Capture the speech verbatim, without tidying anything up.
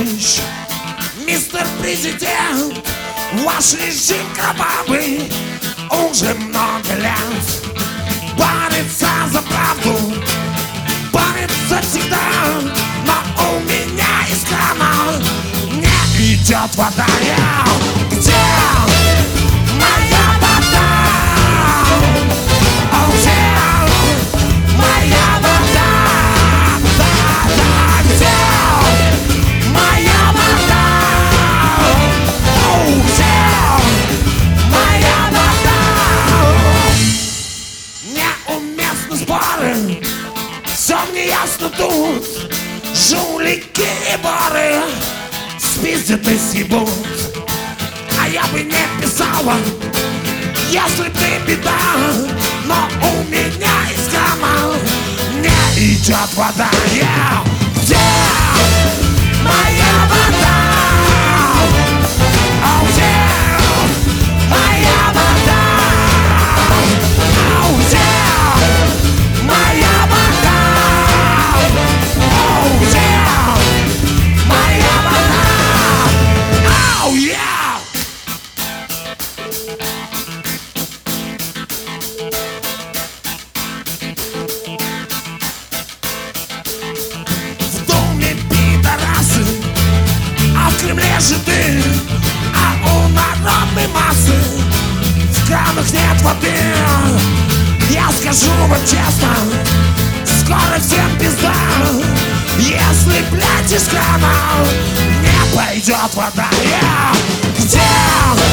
товарищ, мистер президент, ваш режим кровавый уже много лет борется за правду, борется всегда, но у меня из крана не идет вода. Где моя вода? О, где моя вода? Да, да, где моя вода? О, где моя вода? Неуместны споры, все мне ясно тут. Жулики и воры спиздят и съебут. А я бы не писала, если ты беда, но у меня из крана не идет вода. Yeah. Где моя вода? Oh, где моя вода? Oh, где моя вода? Oh, где моя вода? Oh, yeah! В Кремле жиды, а у народной массы в кранах нет воды. Я скажу вам честно, скоро всем пизда, если, блядь, из крана не пойдет вода. Yeah. Где